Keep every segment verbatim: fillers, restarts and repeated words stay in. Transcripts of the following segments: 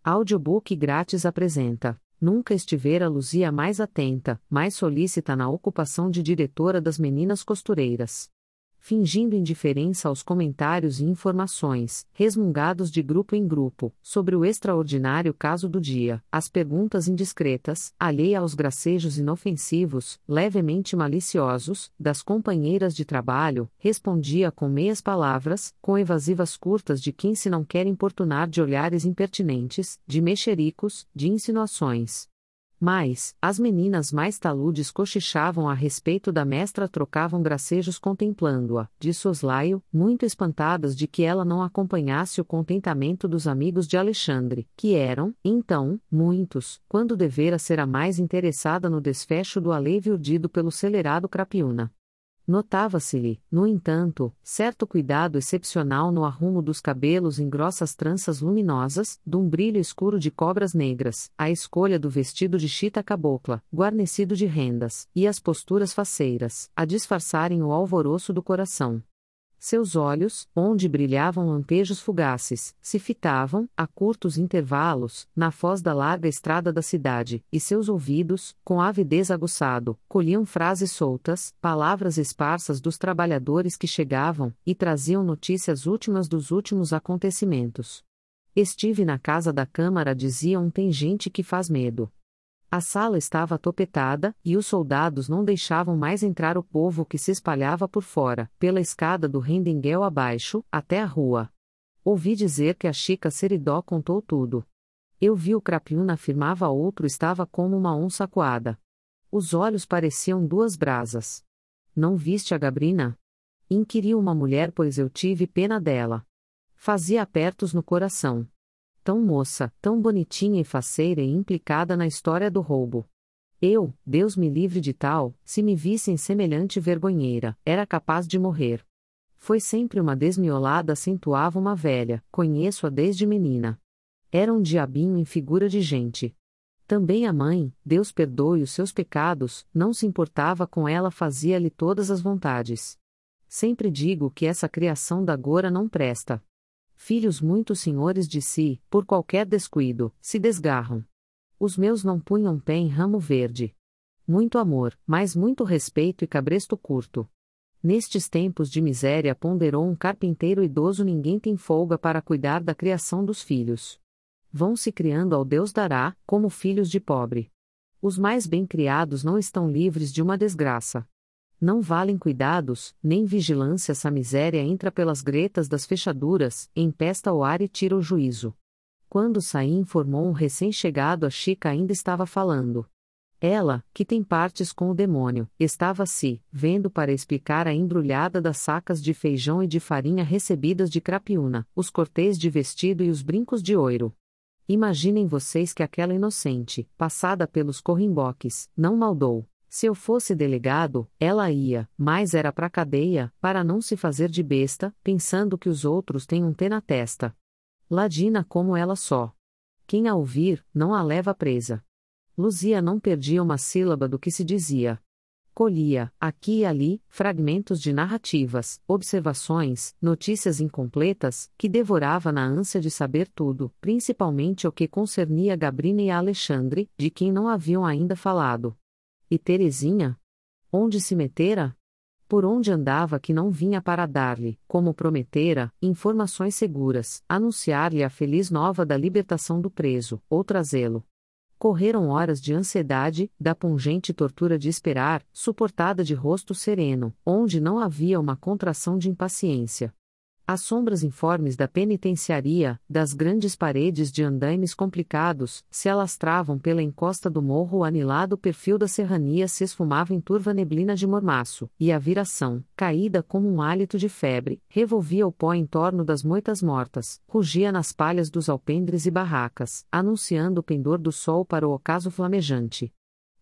Audiobook grátis apresenta: Nunca estivera Luzia mais atenta, mais solícita na ocupação de diretora das meninas costureiras. Fingindo indiferença aos comentários e informações, resmungados de grupo em grupo, sobre o extraordinário caso do dia, as perguntas indiscretas, alheia aos gracejos inofensivos, levemente maliciosos, das companheiras de trabalho, respondia com meias palavras, com evasivas curtas de quem se não quer importunar de olhares impertinentes, de mexericos, de insinuações. Mas, as meninas mais taludes cochichavam a respeito da mestra, trocavam gracejos contemplando-a, de soslaio, muito espantadas de que ela não acompanhasse o contentamento dos amigos de Alexandre, que eram, então, muitos, quando devera ser a mais interessada no desfecho do alívio urdido pelo celerado Crapiúna. Notava-se-lhe, no entanto, certo cuidado excepcional no arrumo dos cabelos em grossas tranças luminosas, dum brilho escuro de cobras negras, a escolha do vestido de chita cabocla, guarnecido de rendas, e as posturas faceiras, a disfarçarem o alvoroço do coração. Seus olhos, onde brilhavam lampejos fugaces, se fitavam, a curtos intervalos, na foz da larga estrada da cidade, e seus ouvidos, com avidez aguçado, colhiam frases soltas, palavras esparsas dos trabalhadores que chegavam, e traziam notícias últimas dos últimos acontecimentos. Estive na casa da Câmara, dizia um, tem gente que faz medo. A sala estava atopetada, e os soldados não deixavam mais entrar o povo que se espalhava por fora, pela escada do Rendinguel abaixo, até a rua. Ouvi dizer que a Chica Seridó contou tudo. Eu vi o Crapiúna, afirmava outro, estava como uma onça acuada. Os olhos pareciam duas brasas. Não viste a Gabrina? Inquiriu uma mulher, pois eu tive pena dela. Fazia apertos no coração. Tão moça, tão bonitinha e faceira e implicada na história do roubo. Eu, Deus me livre de tal, se me vissem semelhante vergonheira, era capaz de morrer. Foi sempre uma desmiolada, acentuava uma velha, conheço-a desde menina. Era um diabinho em figura de gente. Também a mãe, Deus perdoe os seus pecados, não se importava com ela, fazia-lhe todas as vontades. Sempre digo que essa criação da Gora não presta. Filhos muito senhores de si, por qualquer descuido, se desgarram. Os meus não punham pé em ramo verde. Muito amor, mas muito respeito e cabresto curto. Nestes tempos de miséria, ponderou um carpinteiro idoso, ninguém tem folga para cuidar da criação dos filhos. Vão se criando ao Deus dará, como filhos de pobre. Os mais bem criados não estão livres de uma desgraça. Não valem cuidados, nem vigilância, essa miséria entra pelas gretas das fechaduras, empesta o ar e tira o juízo. Quando saí, informou um recém-chegado, a Chica ainda estava falando. Ela, que tem partes com o demônio, estava-se, vendo para explicar a embrulhada das sacas de feijão e de farinha recebidas de Crapiúna, os cortês de vestido e os brincos de ouro. Imaginem vocês que aquela inocente, passada pelos corrimboques, não maldou. Se eu fosse delegado, ela ia, mas era pra cadeia, para não se fazer de besta, pensando que os outros têm um T na testa. Ladina como ela só. Quem a ouvir, não a leva presa. Luzia não perdia uma sílaba do que se dizia. Colhia, aqui e ali, fragmentos de narrativas, observações, notícias incompletas, que devorava na ânsia de saber tudo, principalmente o que concernia Gabrina e a Alexandre, de quem não haviam ainda falado. E Terezinha? Onde se metera? Por onde andava que não vinha para dar-lhe, como prometera, informações seguras, anunciar-lhe a feliz nova da libertação do preso, ou trazê-lo? Correram horas de ansiedade, da pungente tortura de esperar, suportada de rosto sereno, onde não havia uma contração de impaciência. As sombras informes da penitenciaria, das grandes paredes de andaimes complicados, se alastravam pela encosta do morro, o anilado perfil da serrania se esfumava em turva neblina de mormaço, e a viração, caída como um hálito de febre, revolvia o pó em torno das moitas mortas, rugia nas palhas dos alpendres e barracas, anunciando o pendor do sol para o ocaso flamejante.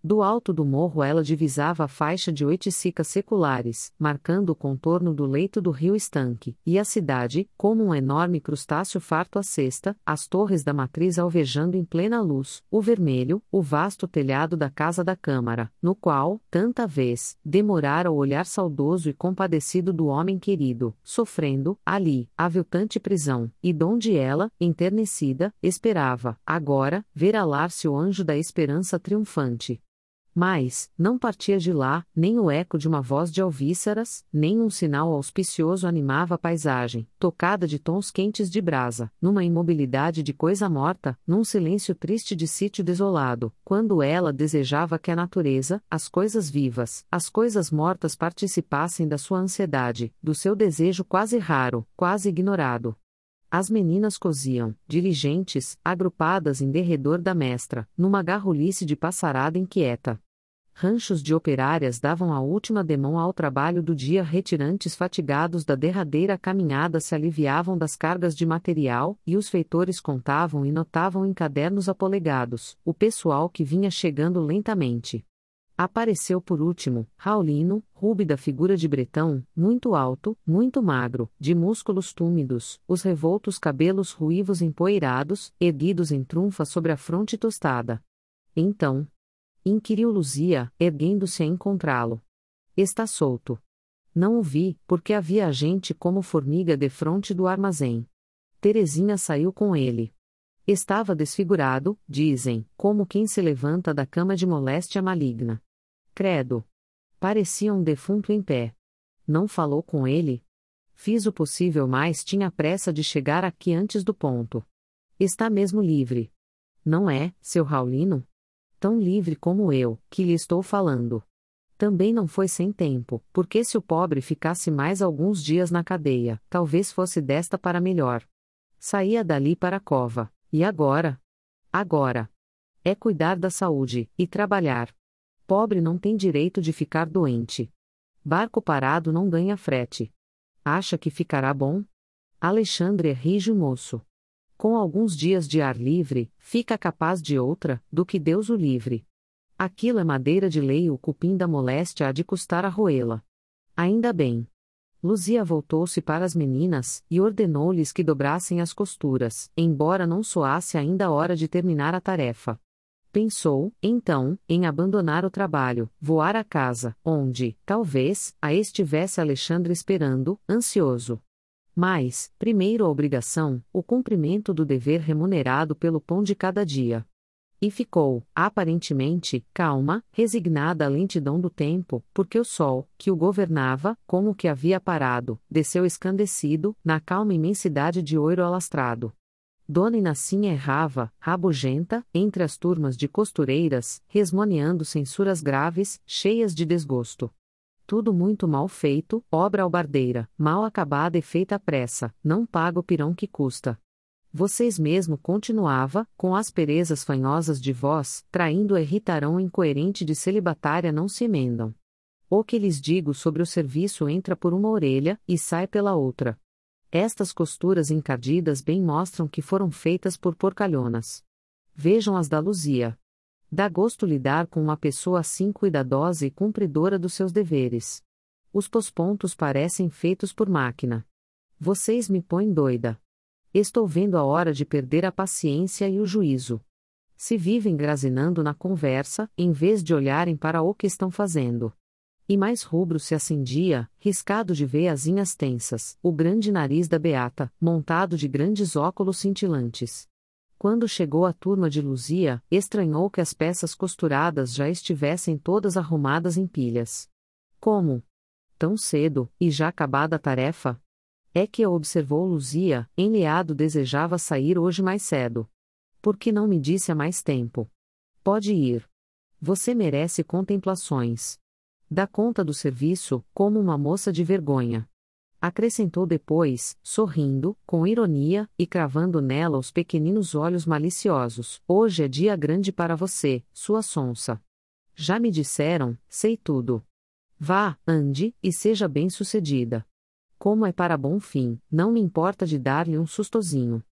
Do alto do morro ela divisava a faixa de oiticicas seculares, marcando o contorno do leito do rio estanque, e a cidade, como um enorme crustáceo farto à cesta, as torres da matriz alvejando em plena luz, o vermelho, o vasto telhado da casa da Câmara, no qual, tanta vez, demorara o olhar saudoso e compadecido do homem querido, sofrendo, ali, aviltante prisão, e donde ela, enternecida, esperava, agora, ver alar-se o anjo da esperança triunfante. Mas, não partia de lá, nem o eco de uma voz de alvíceras, nem um sinal auspicioso animava a paisagem, tocada de tons quentes de brasa, numa imobilidade de coisa morta, num silêncio triste de sítio desolado, quando ela desejava que a natureza, as coisas vivas, as coisas mortas participassem da sua ansiedade, do seu desejo quase raro, quase ignorado. As meninas coziam, diligentes, agrupadas em derredor da mestra, numa garrulice de passarada inquieta. Ranchos de operárias davam a última demão ao trabalho do dia, retirantes fatigados da derradeira caminhada se aliviavam das cargas de material, e os feitores contavam e notavam em cadernos apolegados, o pessoal que vinha chegando lentamente. Apareceu por último, Raulino, rúbida figura de bretão, muito alto, muito magro, de músculos túmidos, os revoltos cabelos ruivos empoeirados, erguidos em trunfa sobre a fronte tostada. Então, inquiriu Luzia, erguendo-se a encontrá-lo. Está solto. Não o vi, porque havia gente como formiga defronte do armazém. Terezinha saiu com ele. Estava desfigurado, dizem, como quem se levanta da cama de moléstia maligna. Credo. Parecia um defunto em pé. Não falou com ele? Fiz o possível, mas tinha pressa de chegar aqui antes do ponto. Está mesmo livre. Não é, seu Raulino? Tão livre como eu, que lhe estou falando. Também não foi sem tempo, porque se o pobre ficasse mais alguns dias na cadeia, talvez fosse desta para melhor. Saía dali para a cova. E agora? Agora. É cuidar da saúde, e trabalhar. Pobre não tem direito de ficar doente. Barco parado não ganha frete. Acha que ficará bom? Alexandre é rijo moço. Com alguns dias de ar livre, fica capaz de outra, do que Deus o livre. Aquilo é madeira de lei, o cupim da moléstia há de custar a roê-la. Ainda bem. Luzia voltou-se para as meninas, e ordenou-lhes que dobrassem as costuras, embora não soasse ainda a hora de terminar a tarefa. Pensou, então, em abandonar o trabalho, voar à casa, onde, talvez, a estivesse Alexandre esperando, ansioso. Mas, primeiro a obrigação, o cumprimento do dever remunerado pelo pão de cada dia. E ficou, aparentemente, calma, resignada à lentidão do tempo, porque o sol, que o governava, como que havia parado, desceu escandecido, na calma imensidade de ouro alastrado. Dona Inacinha errava, rabugenta, entre as turmas de costureiras, resmoneando censuras graves, cheias de desgosto. Tudo muito mal feito, obra albardeira, mal acabada e feita à pressa, não paga o pirão que custa. Vocês mesmo, continuava, com asperezas fanhosas de voz, traindo a irritarão incoerente de celibatária, não se emendam. O que lhes digo sobre o serviço entra por uma orelha, e sai pela outra. Estas costuras encardidas bem mostram que foram feitas por porcalhonas. Vejam as da Luzia. Dá gosto lidar com uma pessoa assim cuidadosa e cumpridora dos seus deveres. Os pospontos parecem feitos por máquina. Vocês me põem doida. Estou vendo a hora de perder a paciência e o juízo. Se vivem grazinando na conversa, em vez de olharem para o que estão fazendo. E mais rubro se acendia, riscado de veiazinhas tensas, o grande nariz da Beata, montado de grandes óculos cintilantes. Quando chegou a turma de Luzia, estranhou que as peças costuradas já estivessem todas arrumadas em pilhas. Como? Tão cedo, e já acabada a tarefa? É que a observou Luzia, enleado desejava sair hoje mais cedo. Por que não me disse há mais tempo? Pode ir. Você merece contemplações. Dá conta do serviço, como uma moça de vergonha. Acrescentou depois, sorrindo, com ironia, e cravando nela os pequeninos olhos maliciosos: hoje é dia grande para você, sua sonsa. Já me disseram, sei tudo. Vá, ande, e seja bem-sucedida. Como é para bom fim, não me importa de dar-lhe um sustozinho.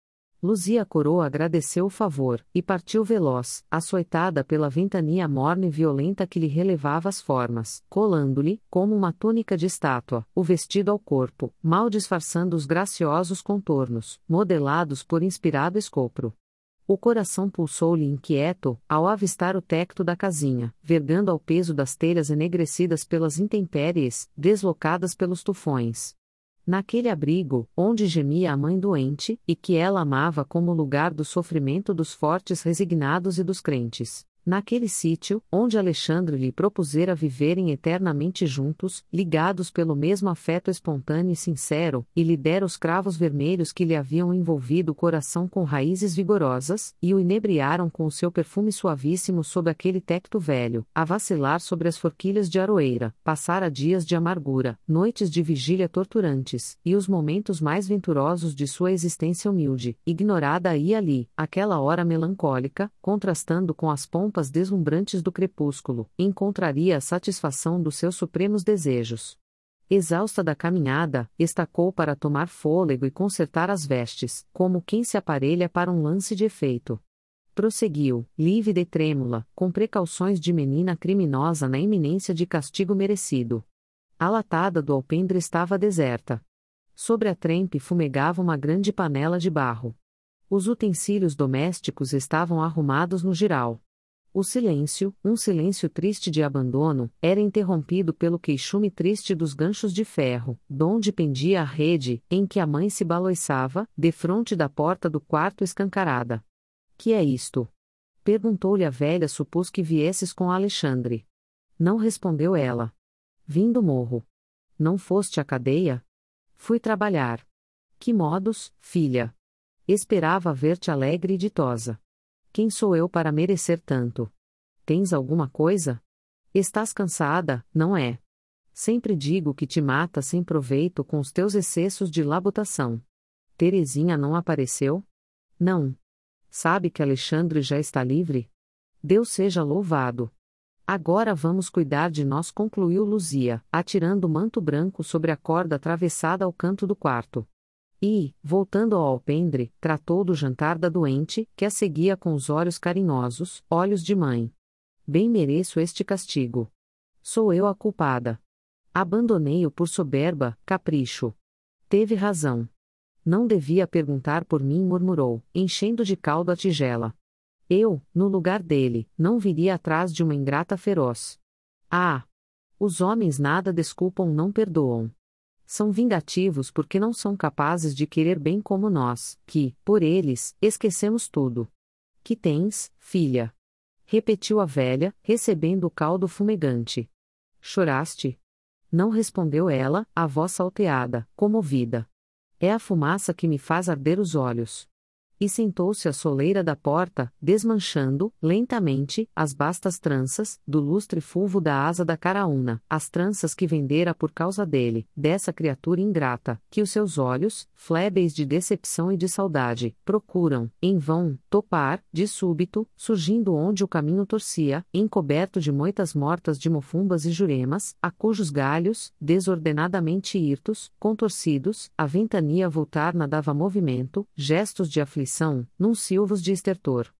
Luzia a coroa agradeceu o favor, e partiu veloz, açoitada pela ventania morna e violenta que lhe relevava as formas, colando-lhe, como uma túnica de estátua, o vestido ao corpo, mal disfarçando os graciosos contornos, modelados por inspirado escopro. O coração pulsou-lhe inquieto, ao avistar o tecto da casinha, vergando ao peso das telhas enegrecidas pelas intempéries, deslocadas pelos tufões. Naquele abrigo, onde gemia a mãe doente, e que ela amava como lugar do sofrimento dos fortes resignados e dos crentes. Naquele sítio, onde Alexandre lhe propusera viverem eternamente juntos, ligados pelo mesmo afeto espontâneo e sincero, e lhe dera os cravos vermelhos que lhe haviam envolvido o coração com raízes vigorosas, e o inebriaram com o seu perfume suavíssimo sob aquele tecto velho, a vacilar sobre as forquilhas de aroeira, passara dias de amargura, noites de vigília torturantes, e os momentos mais venturosos de sua existência humilde, ignorada aí e ali, aquela hora melancólica, contrastando com as pompas deslumbrantes do crepúsculo, encontraria a satisfação dos seus supremos desejos. Exausta da caminhada, estacou para tomar fôlego e consertar as vestes, como quem se aparelha para um lance de efeito. Prosseguiu, lívida e trêmula, com precauções de menina criminosa na iminência de castigo merecido. A latada do alpendre estava deserta. Sobre a trempe fumegava uma grande panela de barro. Os utensílios domésticos estavam arrumados no jiral. O silêncio, um silêncio triste de abandono, era interrompido pelo queixume triste dos ganchos de ferro, donde pendia a rede, em que a mãe se baloiçava, defronte da porta do quarto escancarada. — Que é isto? Perguntou-lhe a velha. Supus que viesses com Alexandre. Não respondeu ela. — Vim do morro. Não foste à cadeia? Fui trabalhar. Que modos, filha? Esperava ver-te alegre e ditosa. Quem sou eu para merecer tanto? Tens alguma coisa? Estás cansada, não é? Sempre digo que te mata sem proveito com os teus excessos de labutação. Terezinha não apareceu? Não. Sabe que Alexandre já está livre? Deus seja louvado. Agora vamos cuidar de nós, concluiu Luzia, atirando o manto branco sobre a corda atravessada ao canto do quarto. E, voltando ao alpendre, tratou do jantar da doente, que a seguia com os olhos carinhosos, olhos de mãe. Bem mereço este castigo. Sou eu a culpada. Abandonei-o por soberba, capricho. Teve razão. Não devia perguntar por mim, murmurou, enchendo de caldo a tigela. Eu, no lugar dele, não viria atrás de uma ingrata feroz. Ah! Os homens nada desculpam, não perdoam. São vingativos porque não são capazes de querer bem como nós, que, por eles, esquecemos tudo. Que tens, filha? Repetiu a velha, recebendo o caldo fumegante. Choraste? Não respondeu ela, a voz salteada, comovida. É a fumaça que me faz arder os olhos. E sentou-se à soleira da porta, desmanchando, lentamente, as bastas tranças, do lustre fulvo da asa da caraúna, as tranças que vendera por causa dele, dessa criatura ingrata, que os seus olhos, flébeis de decepção e de saudade, procuram, em vão, topar, de súbito, surgindo onde o caminho torcia, encoberto de moitas mortas de mofumbas e juremas, a cujos galhos, desordenadamente hirtos, contorcidos, a ventania vultarna dava movimento, gestos de aflição, num silvos de estertor.